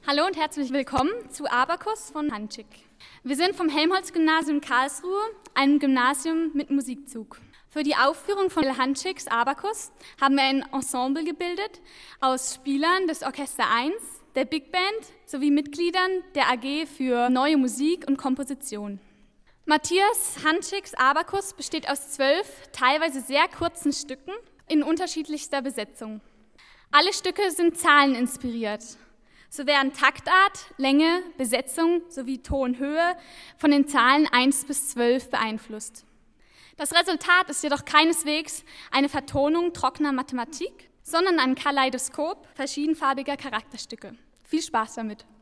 Hallo und herzlich willkommen zu Abakus von Handschick. Wir sind vom Helmholtz-Gymnasium Karlsruhe, einem Gymnasium mit Musikzug. Für die Aufführung von Handschicks Abakus haben wir ein Ensemble gebildet aus Spielern des Orchester 1, der Big Band sowie Mitgliedern der AG für Neue Musik und Komposition. Matthias Handschicks Abakus besteht aus 12 teilweise sehr kurzen Stücken in unterschiedlichster Besetzung. Alle Stücke sind zahleninspiriert. So werden Taktart, Länge, Besetzung sowie Tonhöhe von den Zahlen 1 bis 12 beeinflusst. Das Resultat ist jedoch keineswegs eine Vertonung trockener Mathematik, sondern ein Kaleidoskop verschiedenfarbiger Charakterstücke. Viel Spaß damit!